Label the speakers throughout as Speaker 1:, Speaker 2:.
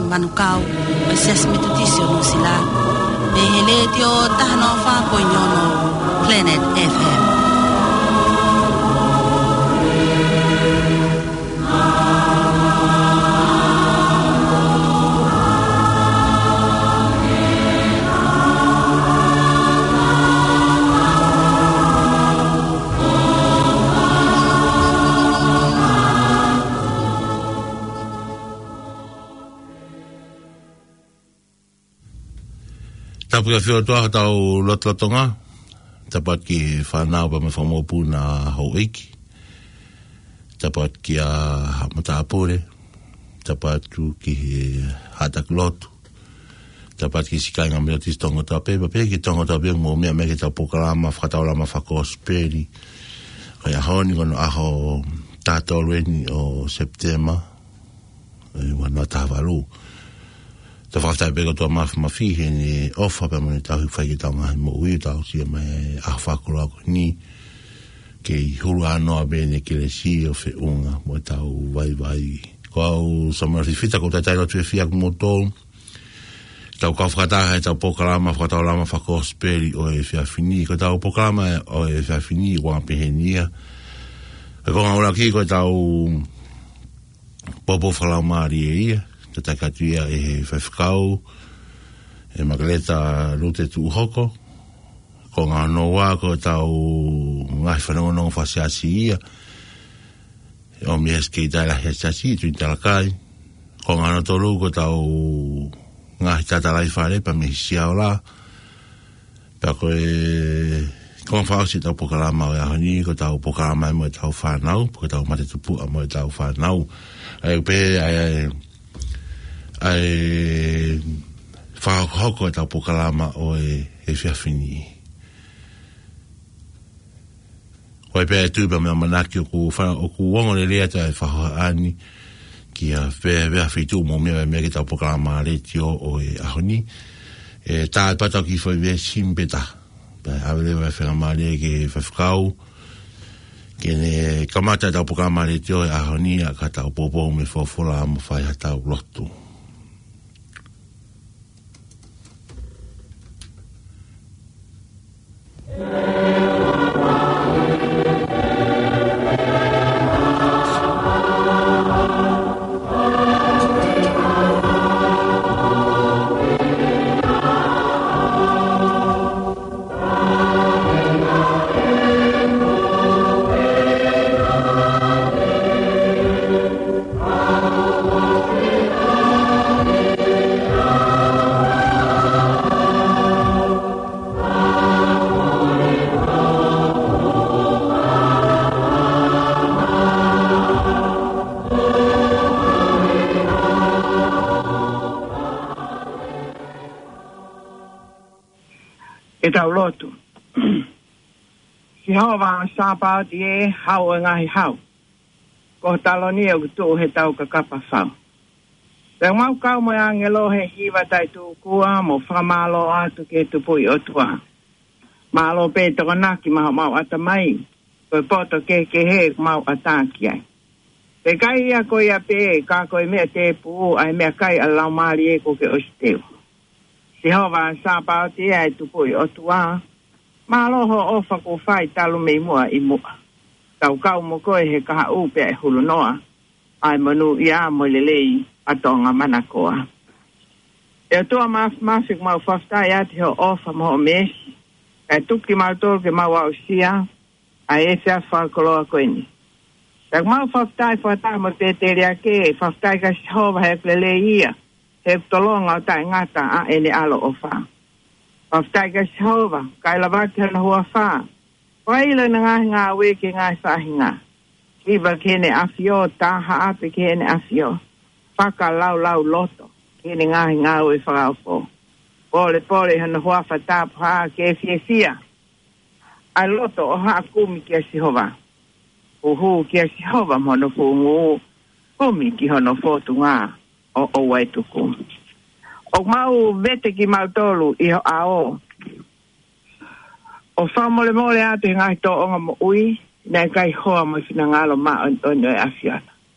Speaker 1: manukau o sias mitutisi o nusila. Me hele tio tahano fa poinyono Planet FM.
Speaker 2: Tapu ya whio toa tau lotlotonga. Tapat ki whanau pa me whamopu na hau eiki. Tapat ki a Mataapore. Tapat ku ki hatak lotu. Tapat ki sikainga mea tis tonga tape. Pape ki tonga tape mo mea mea ki tau pokalama whakataulama whakosperi. Kai a haoni kono aho tātou reni o September. Wana tāwalu. Ta whakatau pēko tua mafi he ni ofa pa mani tau whai ki tau ngahi mo ui tau sia mai a whakura ko ni ke huru anoa bene ke le si o whi unga mo tau vai ko au samara whiwhita ko tai rotu e whiak mo tōu tau kau whakatau hei tau pokalama whakatau lama whakosperi o e whiawhini ko tau pokalama o e whiawhini wang pehenia e konga ura ki ko tau popo whalaumari e ia ta katuia e whawhikau e makaleta rute tu hoko ko ngā noa ko tau ngai whanongonongo whasiasi ia e o mi eske i taila hesiasi tu i talakai ko ngā notoru ko tau ngai tatalai whare pa me hisia o la pa ko e ko whausi tau pokalama o ahoni ko tau pokalama mo e tau whanau ko tau mate tupu mo e tau whanau ai pe ai whahoko e tau pokalama o e whiawhini. Ko e pēr tūpa mea manaki o ku wongo le lea ta e whahoa ani ki a whea whitu mo mea ki tau pokalama le tio o e ahoni. E tā patau ki whai wea simpeta. Awele wai whengamare ke whawhikau ke ne kamata tau pokalama le tio e ahoni a ka tau popo me whawhola mo whai hatau lotu.
Speaker 3: E tau lotu. Si hao wang sāpau ti e hao e ngahi hao. Ko talonia u tu he tau ka kapa whau. Pea mau kau mo angelo he hiwa tai tu kua mo whamalo atu ke tupu i otua. Malo pe toko naki maho mau atamai. Koe poto ke he mau ataki ai. Pe kai ia ko ia pe ka koe mea te pu ai mea kai alau maari e ko ke osteu. Si hova sāpau te ai tupu i otua, māloho ofa ko whai talu mei mua i mua. Tau kau mo koe he kaha upe e hulu noa, ai manu i a mo lelei atonga manakoa. E toa mafik mau whaftai ati ho ofa mo o mesi, kai tuki mau tolu ke mau au sia, ai e sea whakoloa koeni. Tak mau whaftai whatai mo te rea ke, whaftai ka si hova he lelei ia, he tolonga o tai ngata a ene alo o wha. Whaftai ka sihova, kai lawaki hana hua wha. Waila na ngā weke ngā sahinga. Kiva kene afio, taha ape kene afio. Whaka lau loto, kene ngā ue whakaupo. Pole hana hua whatapu haa ke fia. Ai loto o haa kumi kia sihova. Uhu kia sihova mono fungu. Kumi ki hono fotu ngā. O waituku. O mau vete ki mau tolu i ho ao. O whamole ate ngai to onga mo ui, nei kai hoa mo fina ngalo ma o noi afiana.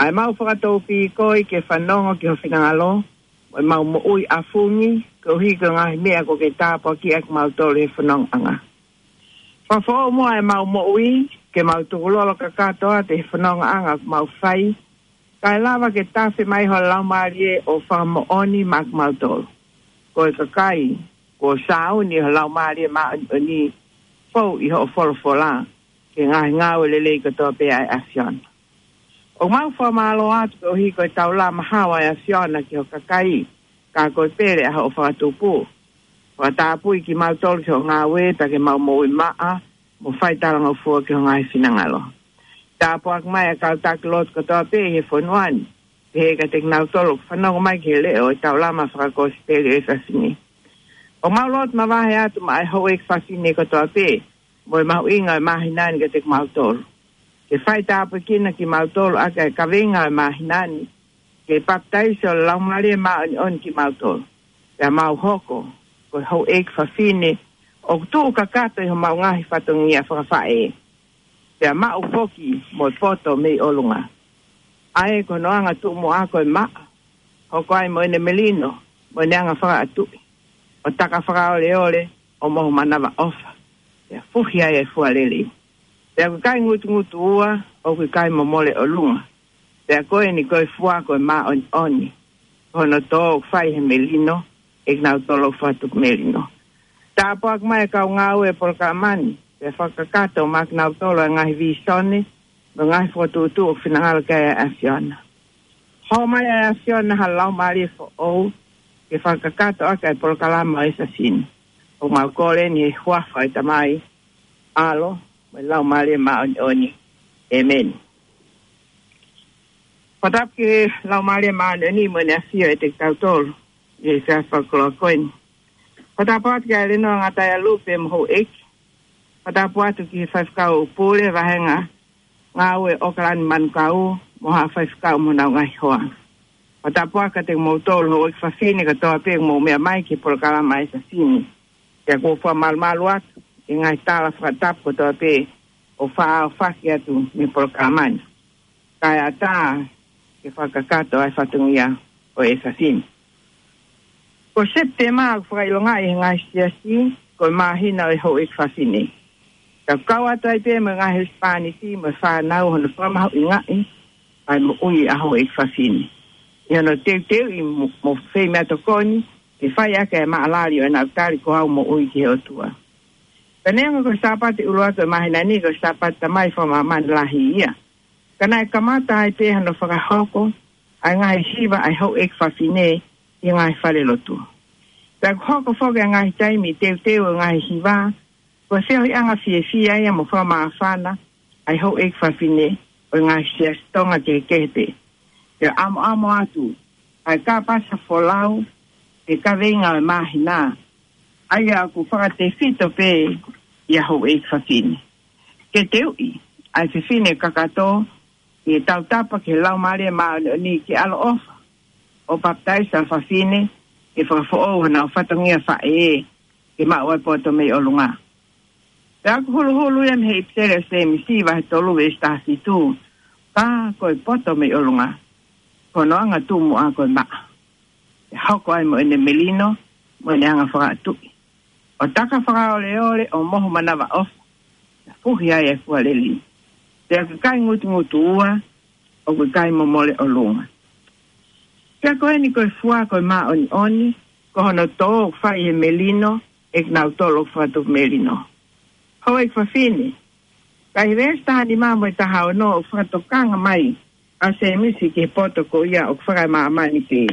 Speaker 3: Ai mau whakataupi koi ke whanonga ki ho whinangalo. Ai mau mo ui afungi, ko hiko ngahi mea ko ke tāpua ki ak mau tole whanong anga. Whawhao mo ai mau mo ui, ke mau tukulolo ka katoa te whanong anga mau whai. Kai lava ke tāwhi mai ho lau maarie o whamo oni mak mau tolo. Ko e kakai, ko sao ni ho lau maarie maa ni fau i ho wholofola, ke ngahi ngāwe lelei katoa pe ai afiona. O mau whamalo atu ko hiko e tau la mahawa e afiona ki ho kakai, ka koe pere a ho whakatupu. Whatapui ki mau tolu ki ho ngāwe, ta ke mau moui maa, mo whai taranga fua ki ho ngahi whinangalo. Tāpuak mai a kau takilot katoa pe he whanuani, he ka tek nau tolu, whanongo mai ki he leo e tau lama whakakosi pere e whasini. O mau lot ma wahe atu ma ai ho e whasini katoa pe, mo e mau inga e mahinani ka tek mau tolu. Ke whai tāpu kina ki mau tolu aka e kawenga e mahinani, ke paptaisi o laumare maa on ki mau tolu. Ke mau hoko, ko ho e whasini, o tu ka kato i ho mau ngahi whatongia whakawhae. Te maa ufoki mo poto mei olunga. Ae ko noanga tu mo ako e maa. Hoko ai mo ene melino, mo neanga whaka atui. O taka whaka ole ole, o mohu manawa ofa. Te fuhi ai e fualele. Te ako kai ngutu ua, o kui kai momole olunga. Te ako e ni koe fua koe maa oni. Hono tō whai he melino, e nau tolo whatuk melino. Tāpuak mai kau ngau e polkamani. Te whakakato mak nau tolo ngahi visone, no ngahi whatutu o whinangala kai a Afiona. Ho mai a Afiona halau maari fo ou, ke whakakato aka e polkalama e sasini. O mau kore ni e huafa e tamai, alo, mai lau maari e maoni. Amen. Patap ki lau maari e maoni mo ne Afio e te tau tolo, e sa whakolo koini. Patapat ki a rino ngatai a lupe mho eki, Patapuatu ki whaifkau pūre wahenga ngāwe okarani manukau moha whaifkau muna ngai hoa. Patapuaka te mautolo ho ik whawhine ka toa pēng mō mea mai ki polokalama e sa sini. Te kua wha malmalu atu i ngai tāla whakatap ko toa pē o whaao whaki atu mi polokalamani. Kai a tā ke whakakato ai whatungia o e sa sini. Ko septe maa whakailonga i ngai siasi ko mahina o ho ik whawhine. Ka kaua tai pe me nga Hispanisi me fa nau hono fama i ngai ai mo ui a ho e whawhine. I hono teu i mo whei mea tokoni ke whai ake e maalari o na utari ko hau mo ui ki he otua. Kanenga ko sapati uruato mahina ni ko sapati tamai whama mani lahi ia. Kana e kamata ai pe hano whakahoko ai ngai hiva ai ho e whawhine i ngai whare lotu. Ta hoko whoke ngai taimi teu ngai hiva ko seo i anga fia ia mo whama awhana, ai ho e whawhine, o ngā sia stonga te kete. Te amo atu, ai ka pasa wholau, te ka venga o mahina, ai aku whakate whito pe, ia ho e whawhine. Ke te ui, ai whiwhine kakato, i tau tapa ke lau maria ni ki alo ofa, o baptaisa whawhine, ke whakafo na o whatongia whae, ke maua poto mei olunga. Te aku hulu iam hei ptere se misiwa he tolu e stasi tu. Ka koe poto me olunga. Kono anga tu mo a koe maa. Te hoko ai mo ene melino, mo ene anga whakatui. O taka whakaole o mohu manawa ofa. Na fuhi ai e fualeli. Te aku kai ngutu ua, o koe kai momole olunga. Te ako eni koe fua koe maa oni, ko hono tō whai he melino, ek nau tolo whatuk melino. Ho e whawhine. Kai resta hani mamo e taha o no o whakatokanga mai a se misi ki poto ko ia o whakai maa mani te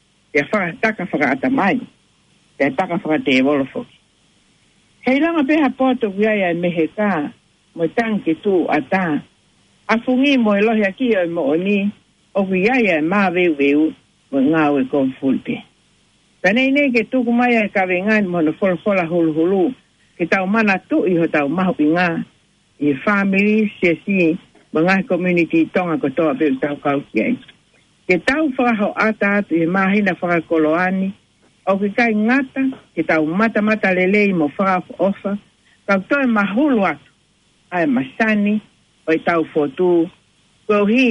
Speaker 3: taka whakaata mai. Te taka whakate e wolofoki. Hei langa peha poto kuia e mehe ka mo tanki tu a ta. A fungi mo e lohi aki o mo oni o kuia e maa veu mo ngau e kon fulte. Kanei nei ke tuku mai e ka vengan mo no folfola hulu. Ke tau mana tu i ho tau mahu i ngā, i family, siasi, mga community tonga ko toa pe tau kau kiai. Ke tau whakaho ata atu i mahina whakakoloani, o ke kai ngata, ke tau mata lelei mo whakafo ofa, kau toi mahulu atu, ai masani, o i tau fotu, ko hi,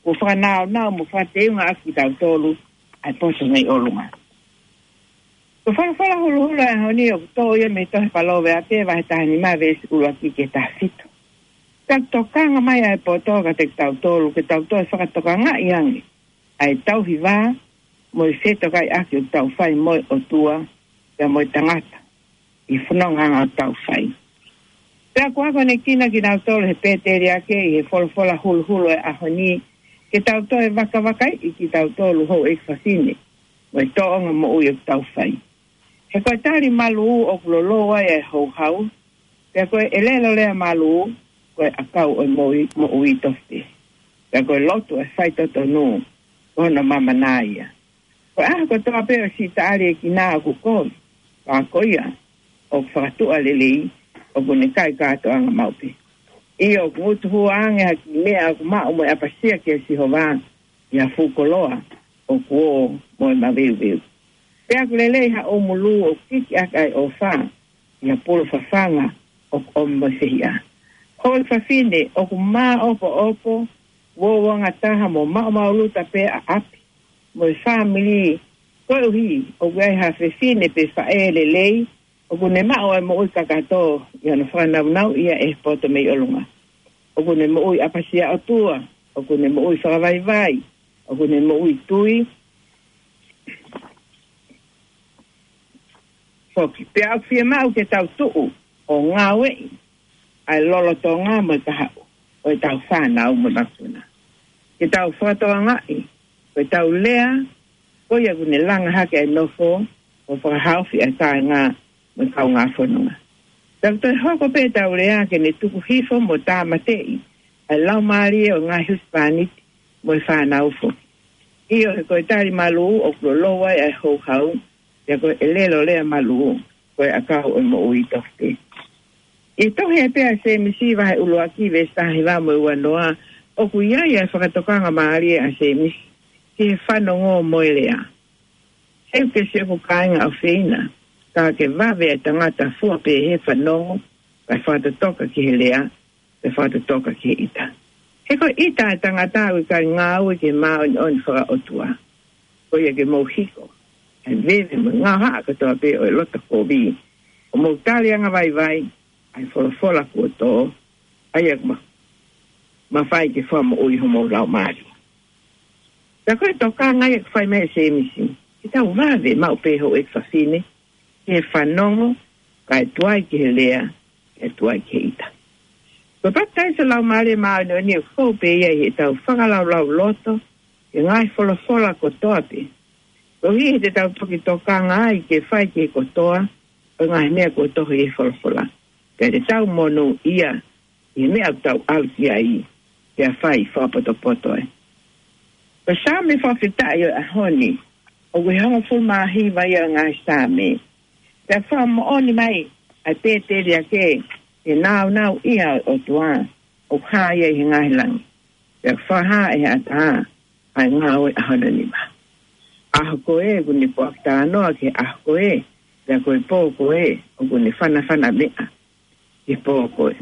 Speaker 3: o whanau mo whateunga aki tau tolu ai poso nei olunga. Ko whanawhara hulu e honi o tō ia me tohe palowe a te wahe tahani mai vesi ulu aki ke ta fito. Tau tokanga mai ai po toga te tau tolu ke tau tolu whakatokanga i angi. Ai tau hiwa mo i wheto kai aki o tau whai moi o tua ia moi tangata i whanonga o tau whai. Pea kuako ne kina ki tau tolu he pēteri ake i he wholofola hulu e ahoni ke tau tolu wakawakai i ki tau tolu hou e whasine mo i toonga mo ui o tau whai. He koe tari malu o kuloloa e hou hau, pea koe elelo lea malu koe akau o mo ui tofte. Pea koe lotu e whaitoto nuu kono mamanaia. Koe koe toa peo si taari e ki nā ku koi, ka koia o whakatua lelei o kune kai kato anga maupe. I o ngutu hua ange haki mea ku mao mo e apasia ke si hova i a fukoloa o kuo mo e maweu. Pea kulelei ha o mulu o kiki akai o wha i a polo whawhanga o mo sehia. Hoi whawhine o ku maa opo wōwanga taha mo mauluta pe a api. Mo i whamili koe uhi o kuai ha whawhine pe whaele lei o kune mao e mo ui kakato i anu whanau ia e poto mei olunga. O kune mo ui apasia o tua, o kune mo ui whakavaivai, o kune mo ui tui. Foki, pe au fia mau ke tau tuu o ngā wei, ai lolo tō ngā mo tahau, o e tau whanau mo nakuna. Ke tau whatoa ngai, o e tau lea, ko ia kune langa hake ai nofo, o whakahauwhi ai tae ngā mo kau ngā whanunga. Tau toi hoko pe tau lea ke ne tuku hifo mo tā matei, ai lau maari o ngā hispaniti mo i whanau foki. Io he koe tari malu o kuloloa ai hou hau, ia koe elelo lea malu koe akau o mo ui tofte. I tohe e pea se misi wahe ulu aki vestahi wa mo ua noa o ku iai a whakatokanga maari a se misi ki he whanongo moe lea. Heu ke se ku kāinga o whina, ka ke wawe e tangata fua pe he whanongo kai whatatoka ki he lea, kai whatatoka ki he ita. He koe ita e tangata ui kai ngā ui ke maa on whaka otua. Koe ia ke mauhiko. E veve mo ngā haa katoa pe o e lota kōbi. O mou tali anga vai, ai wholofola kua tō, ai ak ma whai ke whama ui homo lau maari. Ta koe toka ngai ak whai mea se emisi, ki tau wawe mau peho ek whawhine, ke whanongo, ka e tuai ke he lea, e tuai ke ita. Ko patai sa lau maari maari no ni o fau pe ia he tau whangalau lau loto, ke ngai wholofola ko toa pe. Ko hi te tau toki toka ngai ke whai ke kotoa, o ngai mea ko tohi e wholofola. Ke te tau mono ia, i mea tau alki ai, ke a whai whapoto e. Ko sa me whawhitai o a honi, o kui hongo fulmahi vai o ngai sa me. Te whamo oni mai, a pēteri a ke, e nau ia o tua, o kāia i ngai langi. Te whaha e ata, ai ngau e a hona nima. Aho koe, kuni puakta anoa ke aho koe, te koe pō koe, o kuni whana mea, ke pō koe.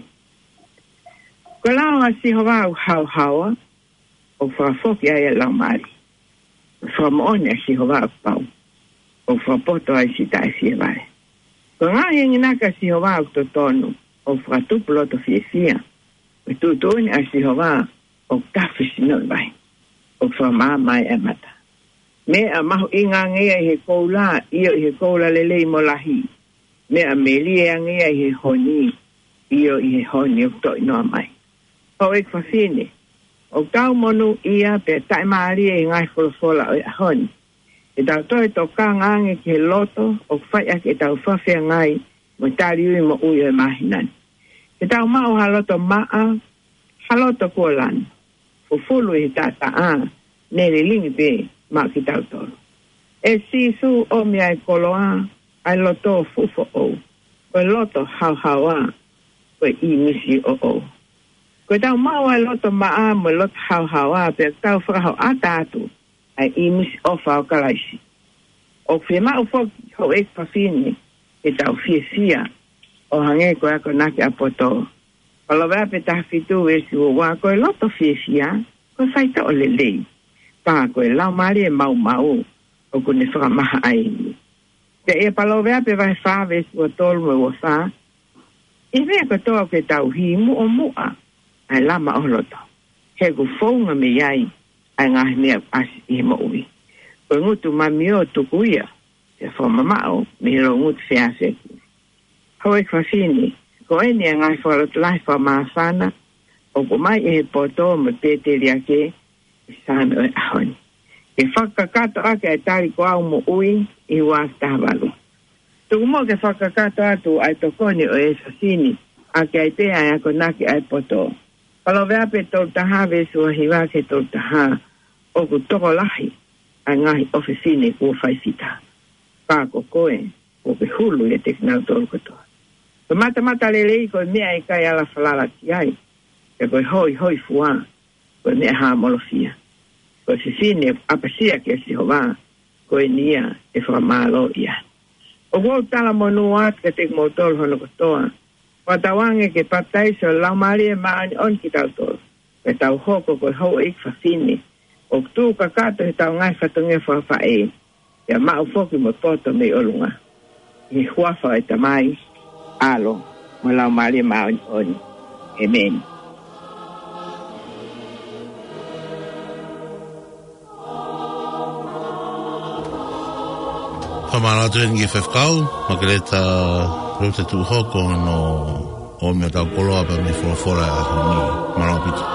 Speaker 3: Ko lao a si hoa au hau, o whafoki ai e lau mari. O whamoone a si hoa au pau, o whapoto ai si tae fia vare. Ko ngā hengi naka si hoa au to tonu, o whatupulo to fia, o tūtūni a si hoa o tawhisi noi vai, o whamamai e mata. Me a mahu inga ngea i he koula, io i he koula lelei mo lahi. Me a melia ngea i he honi, io i he honi o toi noa mai. Ho ek whawhine, o tau monu ia pe tai maaria i ngai wholofola o i a honi. E tau toi to ka ngange ki he loto, o whai ake tau whawhia ngai, mo tari ui mo ui o e mahinani. E tau mau haloto maa, haloto kuolan, fufulu i he tata a, nere lingi pe, ma ki tau toro. E sisu o mi ai koloa, ai loto fufo o, koe loto hau a, koe i misi o. Koe tau mau ai loto maa mo loto hau a, pe tau whakahau a tātu, ai i misi o whao kalaisi. O whi mau whoki ho ek pawhine, e tau fia, o hange koe ako nake a poto. Palo wea pe taha fitu e si o wā koe loto fia, ko fai ta ole le pa ko la mari mau o ko ne fra ma ai te e palo vea pe vai fa ves o tol mo fa e vea ko to ke tau hi mu o mu a ai la ma o loto he go fonga me ai ai nga me as i mo ui ko ngutu ma mio tu kuia te fo mama o me lo ngut fe ase ho e fa fini ko e ni nga fo lo lai fo ma sana o ko mai e poto me pete ria ke san o ahon e whakakato ake ai tari ko au mo ui i wasta walu. Tuku mo ke whakakato atu ai tokoni o e sasini ake ai pea ai ako naki ai poto. Palo vea pe tol taha vesu a hiwa ke tol taha o ku toko lahi ai ngahi ofisini ku whaisita. Pako koe o ke hulu e teknau tolu katoa. Ko mata lelei ko mea i kai ala falala ki ai. Ke koe hoi fua ko mea haa molofia. Ko se sine apasia ke si hova ko nia e fa malo ia o go tala monu at ke tek motor hono ko toa patawange ke patai so la mari ma on kita to e tau hoko ko ho ik fa sine o tu ka ka te tau ngai fa tunge fa e ya ma o foki mo poto me olunga i hua fa e tamai alo mo la mari ma on amen.
Speaker 2: Whamara tu ngi whewkau, makareta rute tu hoko no o mea tau koloa pa me whorofora a honi Marapiti.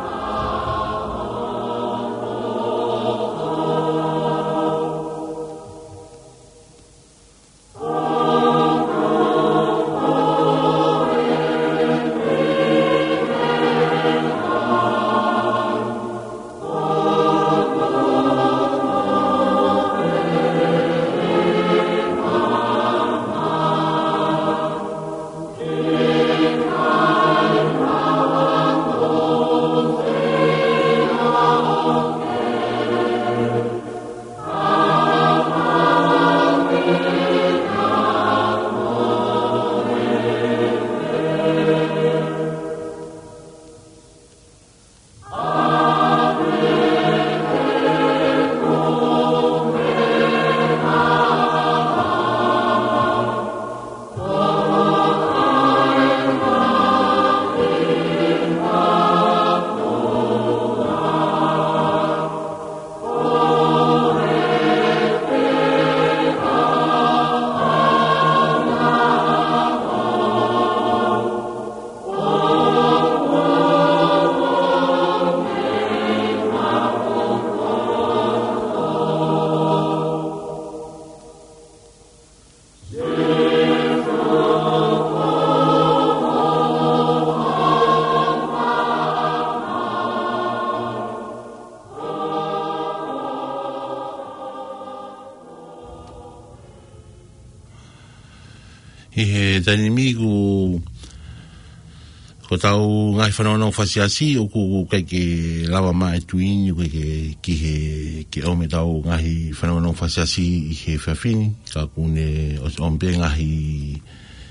Speaker 2: Tani migu ko tau ngai whanau whasiasi o ku kai ke lawa mai tuini ko ke o me tau ngai whanau whasiasi i he whawhini ka kune o mpe ngahi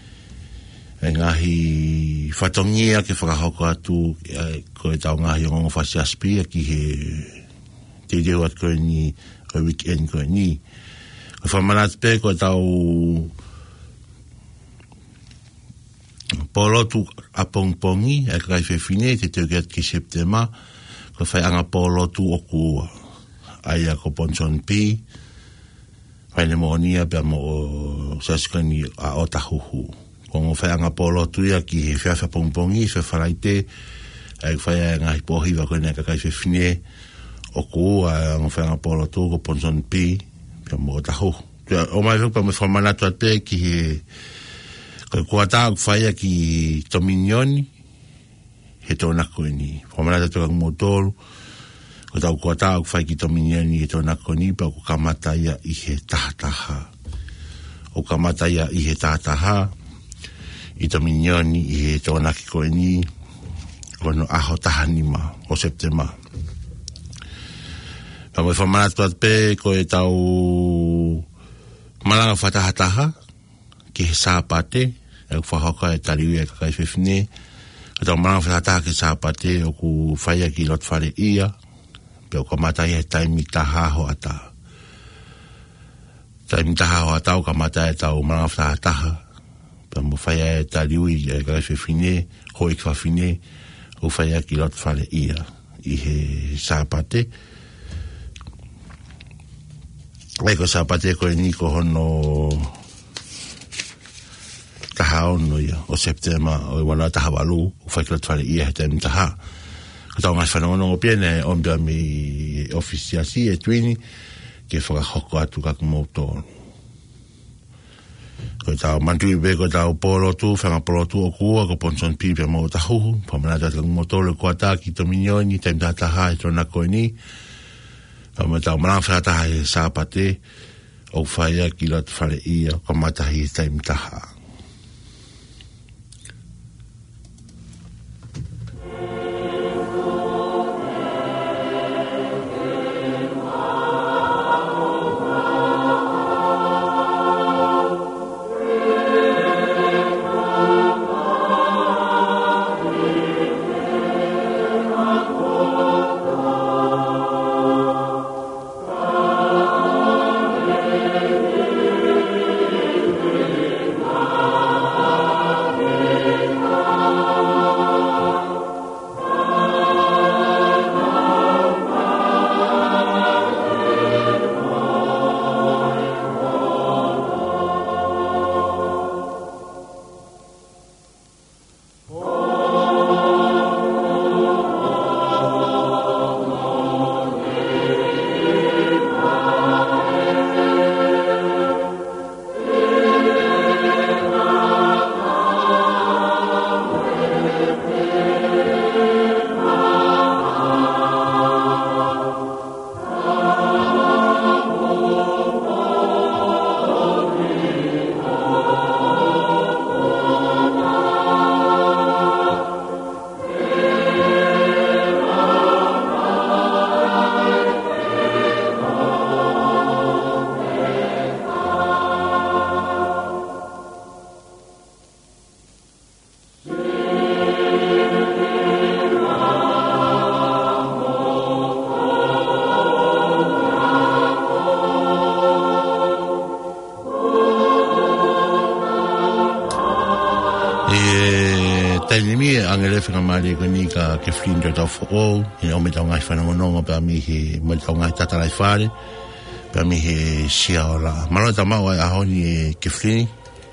Speaker 2: whatongia ke whakahoko atu ko tau ngai o whasiasi ki he te deo at ko ni o weekend ko ni ko whamanat pe ko tau polotu a pongpongi e kai fefine te te get ki septema ko fai anga polotu o ku ai a ko ponson pi fai le monia pe mo saskani a otahuhu ko fai anga polotu ya ki fa pongpongi fe faraite ai fai anga hipohi va ko ne kai fefine o ku a fai anga polotu ko ponson pi pe mo otahuhu o mai pa me formana to te ki ko ata fai ki Tominioni he tona ko ni formana to ang motor ko ata fai ki Tominioni he tona ko ni pa ko kamata ya i he tataha o kamata ya i he tataha i Tominioni i he tona ko ni kono aho tahanima o septema pa mo formana to pe ko tau malanga fatahataha ki he sapate e whahaka e tariu e kakai whewhine Kata mana whata ke sāpate o ku whaia ki lot whare ia. Peo ka matai e taimi taha ho ata. Taimi taha ho ata o ka matai e tau mana whataha. Peo mo whaia e taliui e kai whiwhine, hoi kwa whine, o whaia ki lot whare ia. I he sāpate. Ai ko sāpate ko e niko hono taha ono ia, o September, o wana taha walu, o whaikila tuare ia he taimi taha. Ka tau ngai whanongo piene, o mbea mi ofisia si e tuini, ke whakahoko atu kakumoto. Ko tau mantui be ko tau polotu, whangapolotu o kua, ko ponson pipe mo tahu, pamanata kakumoto le kuata ki tominioni, taimi taha e tona koe ni, pama tau mana whataha e sāpate, o whaia ki lat whare ia, ka matahi e taimi taha. Whenga mari ko ni ka ke flindo tau fo e o me tau ngai whanongo nongo pa mi he me tau ngai tatalai whare pa mi he siaola maro ta mau ai ahoni e ke flini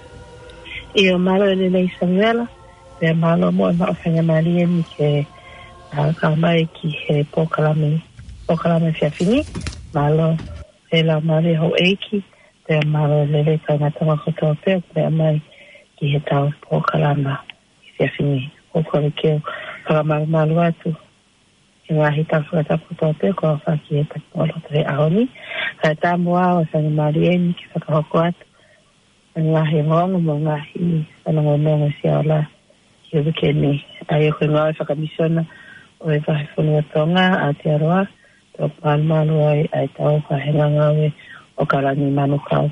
Speaker 4: e o maro le nei Samuela e maro mo ma whenga mari e mi ke ka mai ki he pokalame fia fini malo e la mari ho eiki te maro le le ka ngata makoto pe te mai ki he tau pokalama fia fini o kore keo malu atu e ngahi tawhakatapu tōpe ko a whaki e takimola te aoni ka tāmua o sangi marieni ki whakahoko atu e ngahi ngongo mo ngahi sanongo nongo si aola ki o wikeni ai o koe ngāi whakamisona o e wahi whunua tonga a te aroa tō malu ai ai tau ka henga ngawe o karani manu kau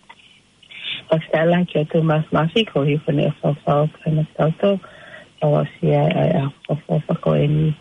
Speaker 4: Pastela ki o tō masi ko hi whune o whawhau kena tauto o sia a fofa ko eni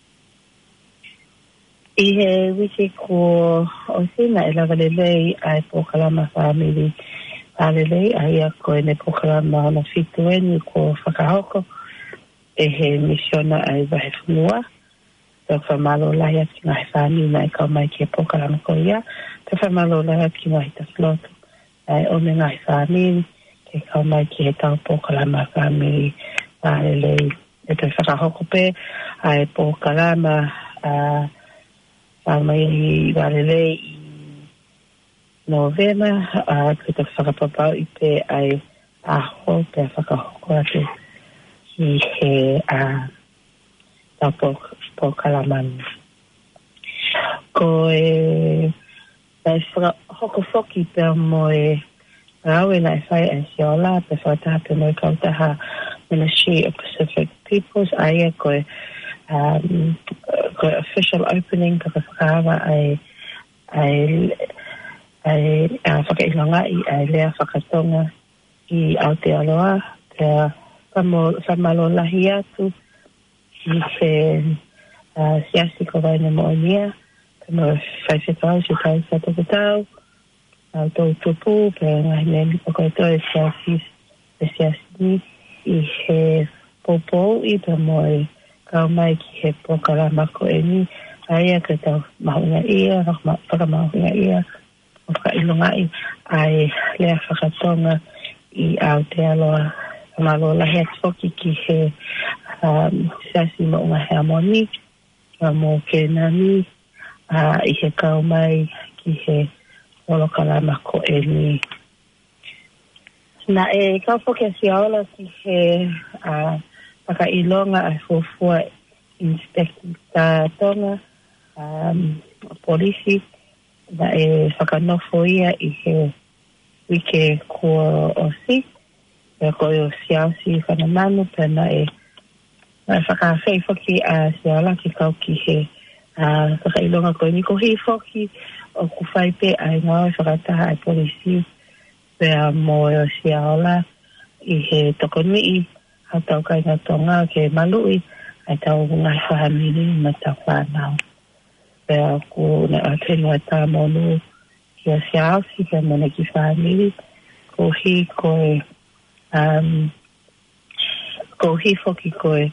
Speaker 4: i he wiki ko o sina e lava lelei ai pokalama family lelei ai a ko ene pokalama na fitu eni ko whakahoko e he misiona ai wahe whunua te whamalo lahi ati ngahi family na e kau mai ki e pokalama ko ia te whamalo lahi ati ngahi taslotu ai o me ngahi family ke kau mai ki he tau pokalama family lelei e te whakahoko pe ai pokalama mai lelei i novena ke te whakapapau i pe ai aho pe whakahoko atu ki he tau pokalama ko e mai whakahoko whoki pe mo e rawe na e whai e siola pe whataha pe moi kautaha Ministry of Pacific Peoples ai ko official opening ka whakahawa ai whakailanga i ai lea whakatonga i Aotearoa te whamalo lahi atu i se siasi ko vai na mo'onia, kama whaifetau se tau sa toko tau, au tau tupu, pe ngahi nemi pako eto e siasi ni, i he popo i pa moe kau mai ki he pokara mako e ni, aia ka tau mahunga ia, whakamahunga ia, o whakailonga i, ai lea whakatonga i Aotearoa, malo lahi atoki ki he siasi mo unga he amoni, mo ke nani, i he kau mai ki he olokala mako e ni. Na e kau poke siaola ki he whakailonga ai fufua inspector tonga, polisi, na e whakanofo ia i he wike kua osi, e koe o siausi whanamanu, pena e whakawhei whaki a siaola ki kau ki he whakailonga koe ni ko hi whaki o kuwhai pe ai ngau e whakataha ai polisi, pea mo e o siaola i he tokonui, hau tau kai ngā tonga ke malui, ai tau ngai whahamiri ma tau whanau. Pea ku ne atenua tā monu ki a siausi, pea mone ki whahamiri, ko hi koe, ko hi whoki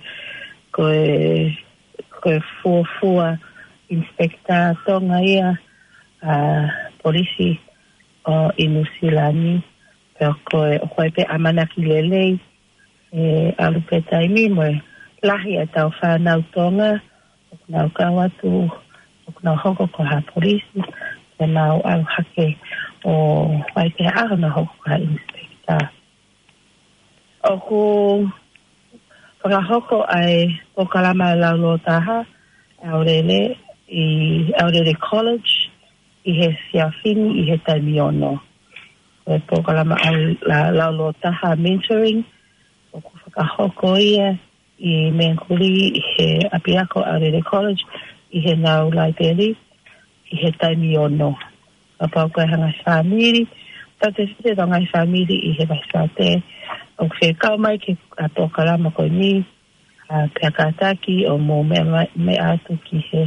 Speaker 4: koe fuafua inspector tonga ia polisi o Inusilani, pea koe pe amanaki lelei, alupe taimi moe lahi a tau whanau tonga, o kunau kawatu, o kunau hoko ko ha polisi, e nau au hake o waipe aho na hoko ha inspector. O ku whakahoko ai o kalama e laulo taha, Aurele College, i he siawhini, i he taimiono. O po kalama ai laulo taha mentoring, o ku whakahoko ia, i Menkuri, i he Apiako Aurele College, i he nau Laiberi, i he taimiono. A pau koe hanga whamiri, tate site o ngai whamiri i he waisate, o whe kau mai ke a po kalama koe ni, pia kātaki o mō me atu ki he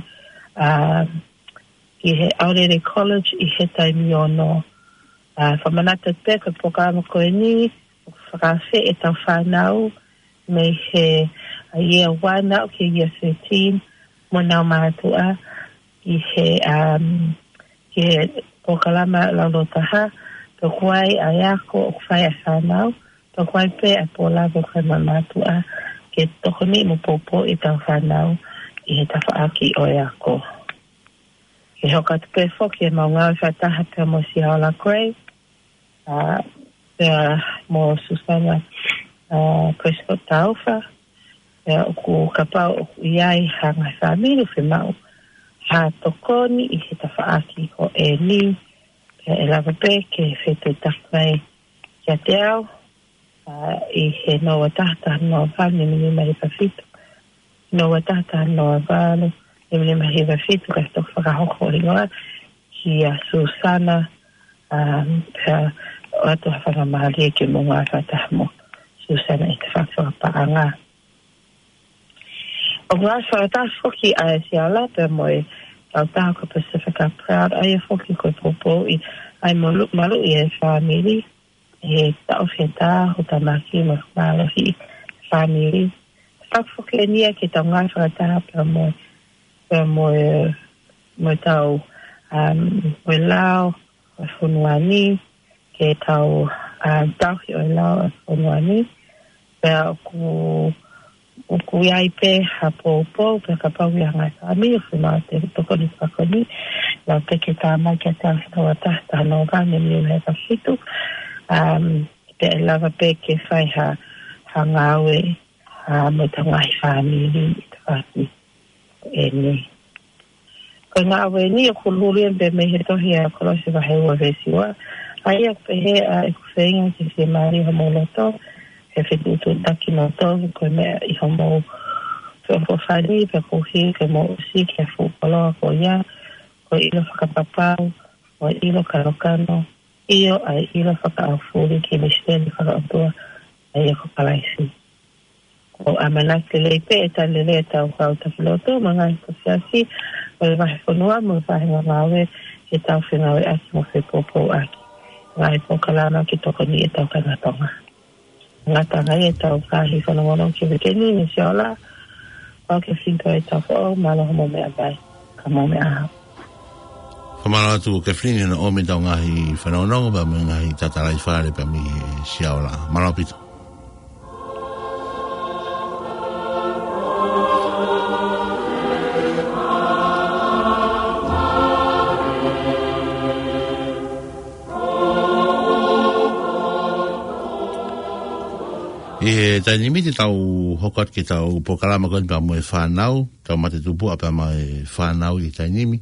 Speaker 4: Aurele College i he taimiono. Whamanata te koe po kalama koe ni, whakawhe e tau whanau, me he year 1 au ke year 13, mo nau mātua, i he po kalama laulo taha, to kuai a yako o kwhai a whanau, to kuai pe a po lavo koe mātua, ke tokoni mo popo i tau whanau, i he tawhaaki o yako. Ke hoka tupe whoki e maunga o whataha pe mo Siaola Gray, pea mo Susana Prescott Taufa, pea o ku kapau o ku iai hanga whamiri whenau, ha tokoni i he tawhaaki o e ni, pea e lava pe ke whetui takwai kia te au, i he noa tahta noa vānu, ni mahi pafitu. Noa tahta noa vānu, ni mahi pafitu, ka tok whakahoko ringoa, ki a Susana, pea o atu hawhanga mahali e ke munga whatahamo, Susana i te whakawhapaanga. O ngā whakataha whoki a Siaola, pea moe tautaha ko Pacifica Proud, ai a whoki koe popo, ai malu i e whamiri, e tau whetā, ho tamaki, ma whālohi, whamiri. Whakawhoke e nia ke tau ngā whakataha, pea moe tau oe lao, o whunuani, ke tau tauhi oe lao, o whunuani, pea o ku iai pe ha pōpō, pea ka pau i hangai whami, o whunau te tokoni whakoni, lau te ke tā mai ke tau whakawa tahta no vāne mi uhe whakitu, pe e lava pe ke whai ha ngāwe mo ta ngai whamiri i te whaki e ni. Ko ngāwe ni o kulurien pe me he tohi a kolosi wahe ua vesiwa, ai a pe he a e kuwhenga ki se maari homo loto, he whitutu taki no tohu, ko mea i homo whewhawhari, pe kuhi, ke mo usi, ke whupoloa ko ia, ko ilo whakapapau, ko ilo karokano, iyo ai ilo whakaawhuri ki Michelle whakaotua ai e ko palaisi. o amana ke le pe ta le le ta o ta floto manga ko siasi o le vai fonua mo vai ngawe e ta fina we as mo se popo aki vai po kala na ki to ko ni ta ka na tonga ngata ngai ta ka hi fona mo ke ke ni ni siola o ke finto e ta fo malo mo me vai ka mo me a
Speaker 2: Kamala tu ke flini na o me ta ngahi whanonongo ba me ngahi tatarai whare pa mi siaola. Malapito. E tai nimiti tau hokot ki tau pokalama kon pa mo e whanau, tau mate tupu apa ma e whanau i tai nimi.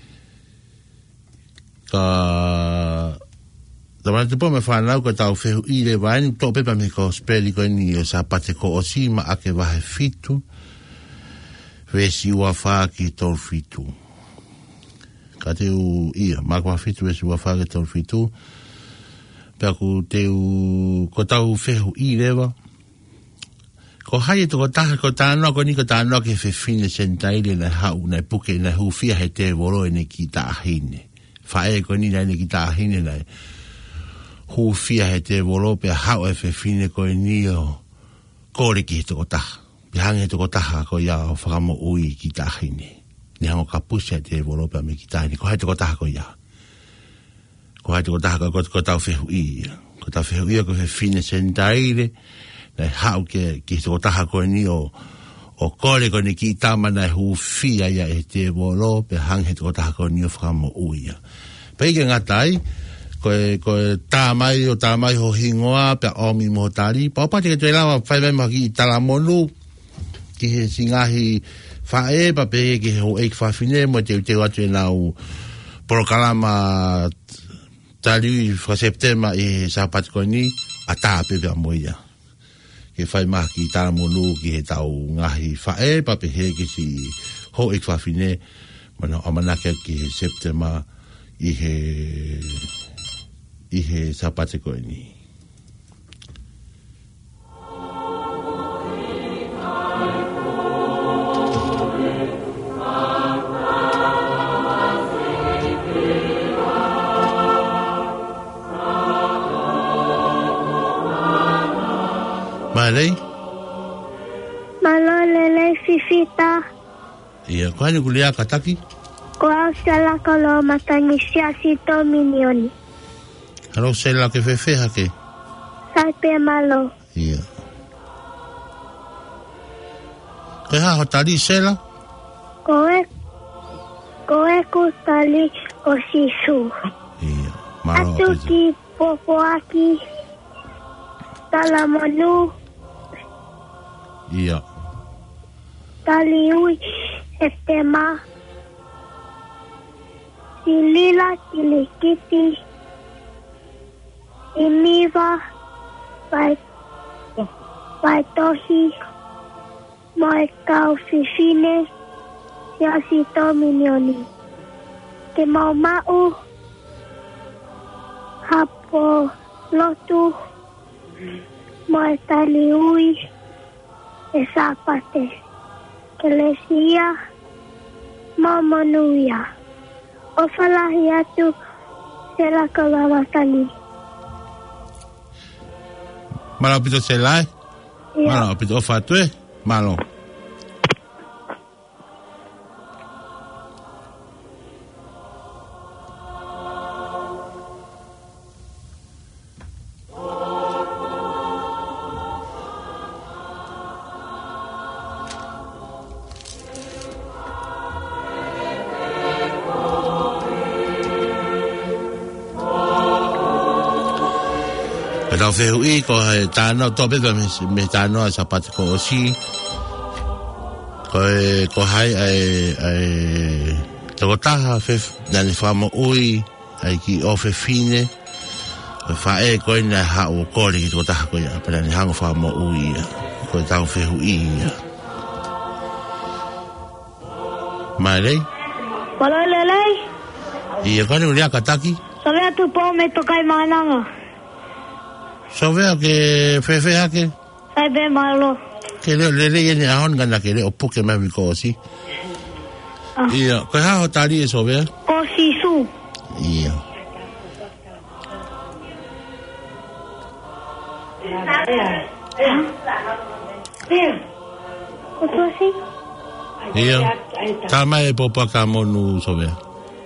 Speaker 2: Tamara te po me whanau ka tau whehu i le waini tō pepa me ko speli ko ni o sa pate ko o si ma ake wahe fitu wesi ua whaa ki tō fitu ka te u ia ma kwa fitu wesi ua whaa ki tō fitu pia ku te u ko tau whehu i lewa ko hai to ko taha ko tānoa ko ni ko tānoa ke whewhine sentaile na hau na puke na hu fia he te woro e ne ki ta ahine fae ko ni nei ki ta hine nei hu fia he te volope hau e fe fine ko ni o kore ki to ta bihange to ta ko ya fa mo ui ki ta hine ni hamo kapusa te volope me ki ta ni ko ha to ta ko ya ko ha to ta ko ta fe ui ko ta fe ui ko fe fine sentaire nei hau ke ki to ta ko ni o kore ko ni ki tama na hu fia ya e te volo pe hang he to ta ko ni fa mo uia pe ke ngatai ko tamai ho hingoa pe o mi mo tali pa pa te la fa me ma ki tala monu ki he singahi fa e pa pe ke ho e fa fine mo te wa te na u proclama tali fa septembre e sa pat ko ni ata pe pe mo ia ke fai ma ki tā monu ki he tau ngahi whae pape he ki si ho ik whawhine mana amanake ki he septema i he sapate koe ni. Malay?
Speaker 5: Malolele fifita.
Speaker 2: Ia, koe ni kulia kataki?
Speaker 5: Ko au sala kalo matangi siasi to minioni.
Speaker 2: Halo sela ke fefe hake?
Speaker 5: Saipe malo.
Speaker 2: Ia. Koe ha hotali sela?
Speaker 5: Koe kutali o sisu.
Speaker 2: Ia, malo.
Speaker 5: Atu ki popo aki. Talamonu.
Speaker 2: Ia.
Speaker 5: Taliui etema. Silila kilikiti. Imiva. Vaitohi. Moekau fifine. Siasito minioni. Ke mau. Hapo lotu. Moetaliui. Esapate. Kelesia. Mamanuia. Ofalahiatu. Sela kalawatani.
Speaker 2: Malo pito selai?
Speaker 5: Ia.
Speaker 2: Malo pito fatue? Malo. Tau whehu I ko he tāno tope me tāno a sapate ko o si ko hai ai toko taha nani whamo ui ai ki o fine whae koe na hao kore ki toko taha koe pera ni hango whamo ui ko tau whehu I mai rei
Speaker 5: Malolele.
Speaker 2: I e kone urea kataki
Speaker 5: Sabea tu po me tokai mananga.
Speaker 2: so vea ke whewhe hake
Speaker 5: Saipe malo.
Speaker 2: ke le ni ahon ngana ke le opo ke mai ko si. Ia, ko ha ho tali e so ve.
Speaker 5: Ko sisu.
Speaker 2: Ia.
Speaker 5: Ko tosi.
Speaker 2: Ia. Ta mai popa ka monu so ve.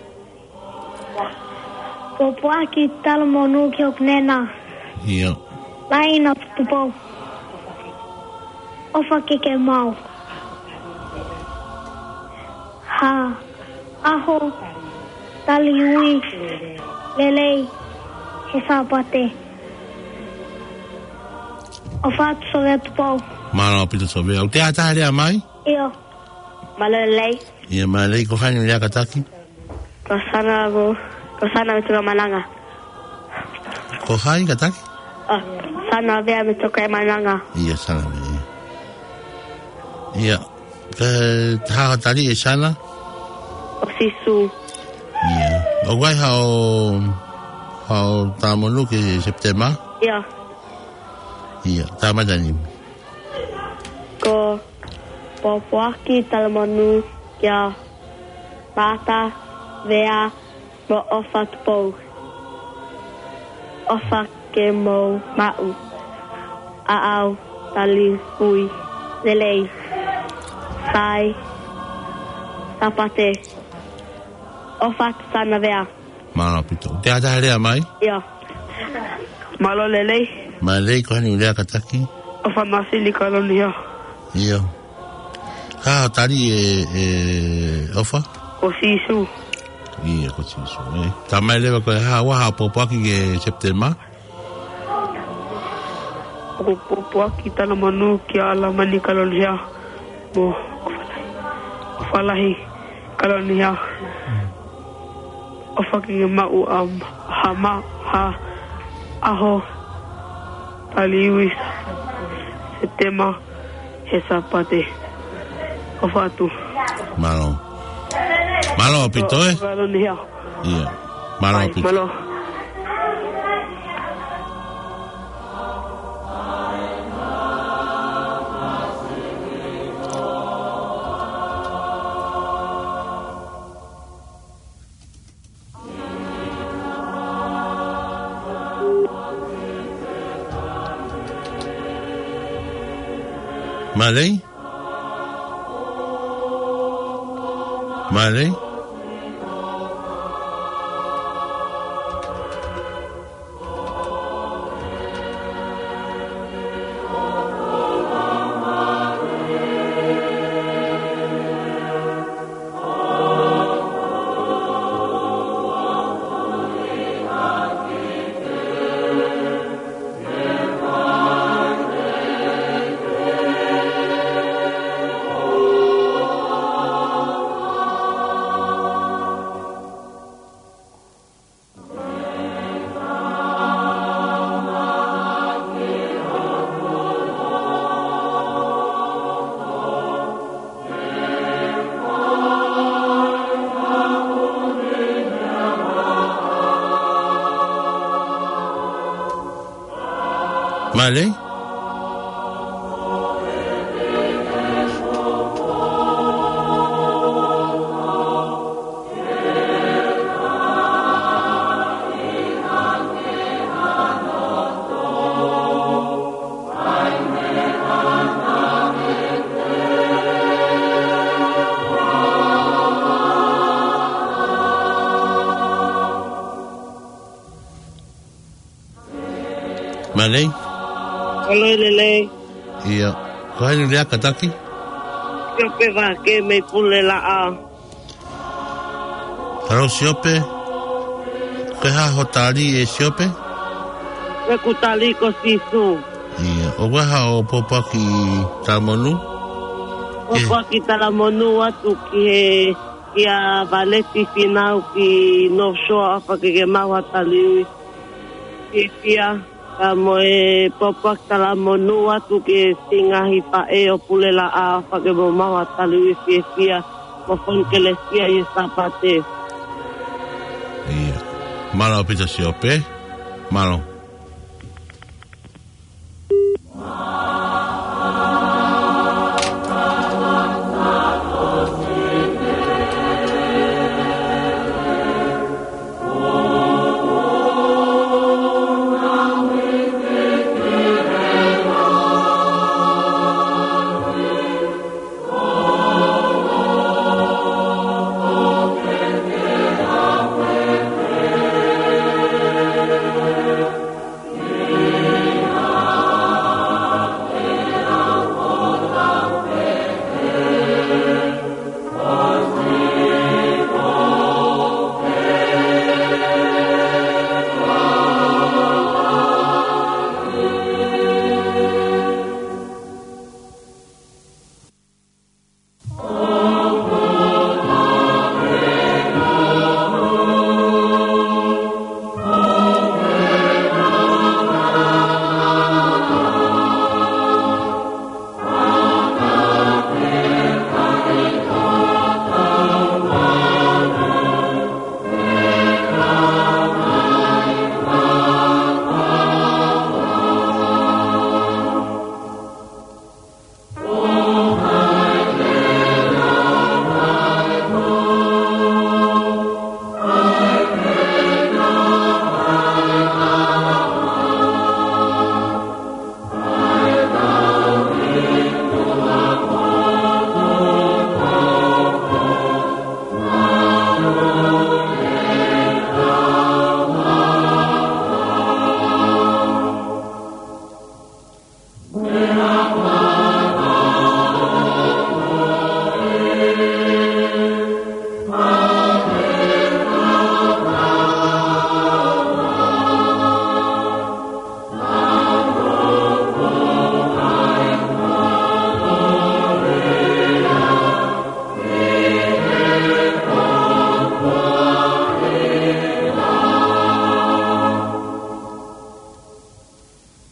Speaker 5: Ko poaki tala monu ki ok nena.
Speaker 2: Ia.
Speaker 5: Line up the bow. Ofa ke mau. Ha. Aho. Tali ui. Lele. He sapate. Ofa so ve the bow.
Speaker 2: Mana pita so ve. O te ata rea mai?
Speaker 5: Io. Malele.
Speaker 2: Ia malei ko hani rea kataki.
Speaker 5: Ko sana me toka malanga.
Speaker 2: Ko hai kataki?
Speaker 5: Sana vea me toka malanga.
Speaker 2: Ia sana ve. Ia. Ka ha tali e sana?
Speaker 5: O sisu.
Speaker 2: Ia. O wai hao tamonu ke September?
Speaker 5: Ia.
Speaker 2: Ia. Tamadani.
Speaker 5: Ko popoaki talamanu kia pata vea mo ofa tupo. Ofa ke mo mau. Aau tali ui. Lelei. Sai. Tapate. Ofa sana vea.
Speaker 2: Mana pito. Te ata rea mai?
Speaker 5: Ia. Malo lelei.
Speaker 2: Malei ko hani rea kataki?
Speaker 5: Ofa masili kalonia.
Speaker 2: Ia. Ka tali e ofa?
Speaker 5: O sisu.
Speaker 2: Ia ko sisu. Ta mai lewa ko ha popoaki ke September?
Speaker 5: Ko popoaki talamanu kia ala mani kalonia. Mo ofalahi kalonia. Ofaki mau ha aho taliwis September he sapate ofatu malo pito
Speaker 2: Iya malo pito
Speaker 5: malo
Speaker 2: Malay? Malay? Malay?
Speaker 4: Lele.
Speaker 2: Ia. Ko hai rea kataki?
Speaker 4: Siope va ke me pule la a.
Speaker 2: Haro siope? Ko ha hotali e siope?
Speaker 4: Me kutali ko sisu.
Speaker 2: Ia. O waha o popaki tamonu?
Speaker 4: Opa kita la monu atu ki he kia valeti finau ki no shoa apa ke mawa tali. Kia mo e popak tala monu atu ke singahi pa e o pulela a fa ke mo mawa tali fia mo fon ke le fia i sapate.
Speaker 2: Ia. Malo pita siope? Malo.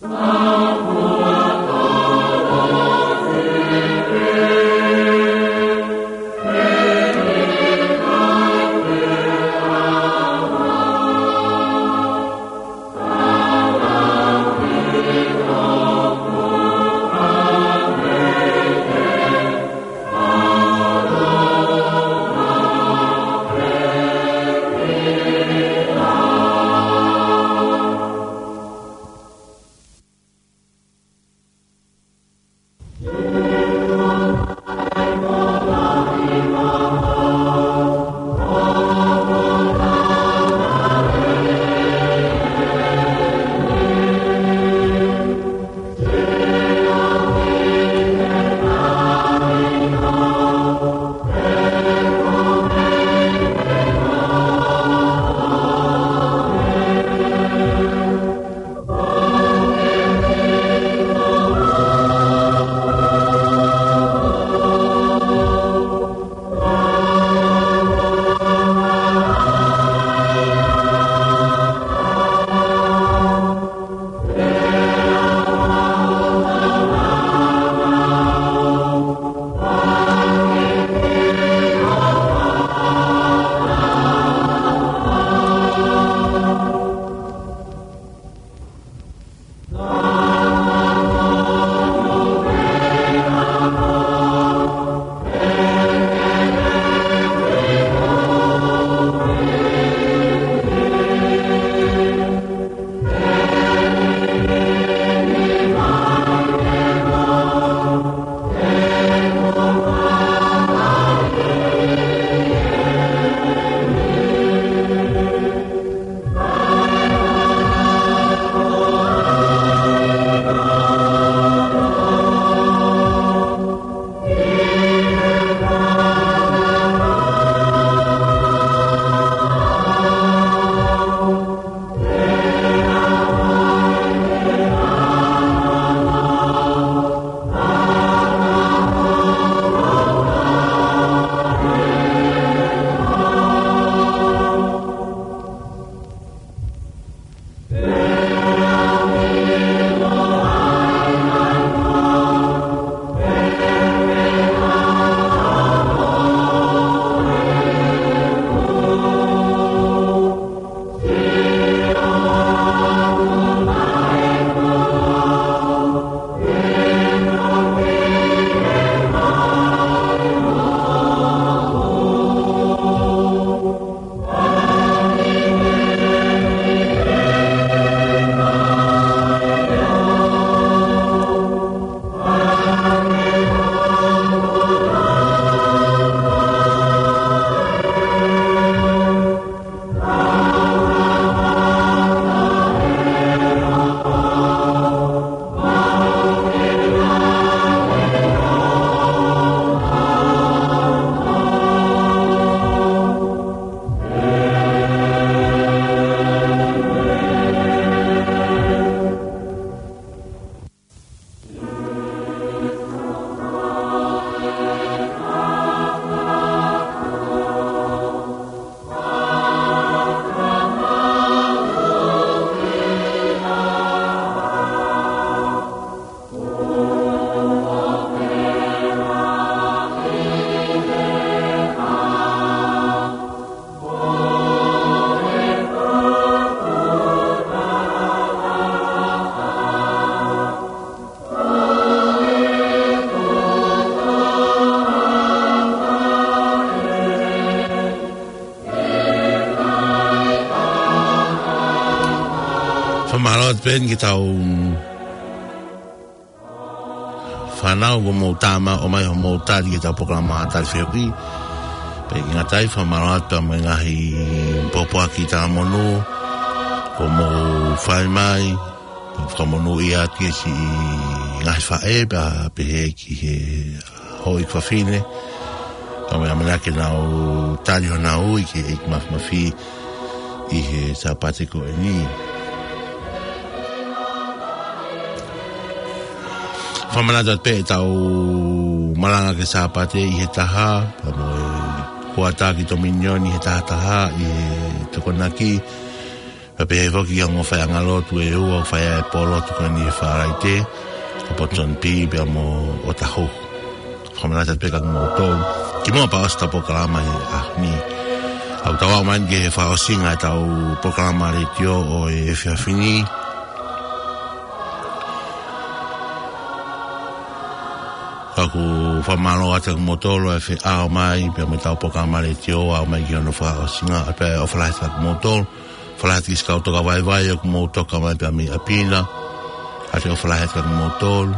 Speaker 2: Whamarot ben ki tau whanau o mō tāma o mai o mō tāri ki tau poklama tāri whiapi. Pe ki ngā tai whamarot pa mai ngahi popoa ki tā monu o mō whai mai whamonu i ati ki ngahi whae pa pehe ki he hoi kwawhine. Pa mai amanake nau tāri ho nau i ki eik mawhi i he sapate ko e ni. Whamanata pe tau malanga ke sapate i he taha, pa moe hoata ki Dominion i he taha i he tokonaki, Pepe voki ang ofay ang alotu e ua ofay e polo tu kani e wharaite o poton pi pe mo o taho whamanata peka mo tō ki mua pa osta po kalama ni au tawa man ke whaosinga tau po kalama re tio o e whiawhini aku whamalo ata motolo e whiao mai pe me tau po kalama re tio au mai ki ono whaosinga pe o whalaita motolo Falati ki skau toka vai o kumo toka mai pe mi apina. Ate o falati ka kumo tolu.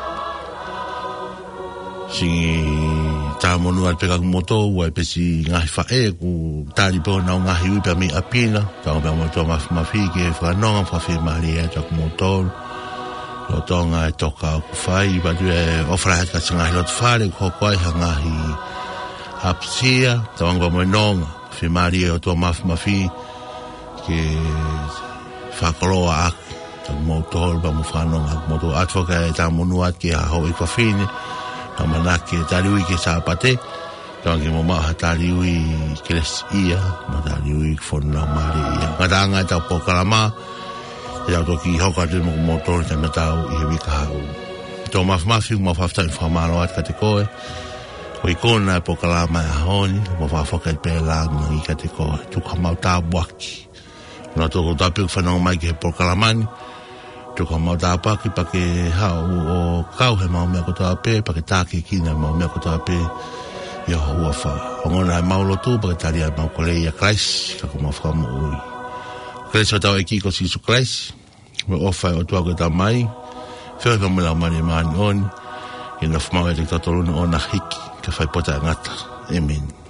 Speaker 2: Singi tāmonu al peka kumo tolu, wai pesi ngahi whae ku tāri po nao ngahi ui pe mi apina. Tāo pe mo toa mafi ke whanonga whawhi mari e ta kumo tolu. Lo tonga e toka ku whai, patu e o falati ka singahi lot whare ku hokwai ha ngahi hapsia. Tāwanga mo nonga, whi mari e o toa mafi. Ke whakaloa aki ta motol pa mo whanonga moto atwaka e ta monuat ke a hau ikwa whine ta manake tariui ke sa pate ta ke mo maha tariui ke les ia ma tariui whona mari ia ngatanga ta pokalama e au toki hoka te mo motol ta matau i he wika hau to mafi mo whaftai whamaloat ka te koe o ikona e pokalama e honi mo whawhaka i pēlanga i ka te koe tuka mau tā buaki Nā tōko tāpio whanau mai ki he Porkalamani. Tōko mau tāpaki pa ke hao o kau he mau mea ko tāpē, pa ke tāke kina mau mea ko tāpē i a hua wha. O ngona e mau lotu pa ke tari a mau kolei a Christ, ka ko mau whakamu ui. Christ o tau e kiko sisu Christ, me ofai o tuako tā mai, whioi pa mula mani maani oni, i na whamau e te tatoluna o na hiki, ka whai pota ngata. Amen.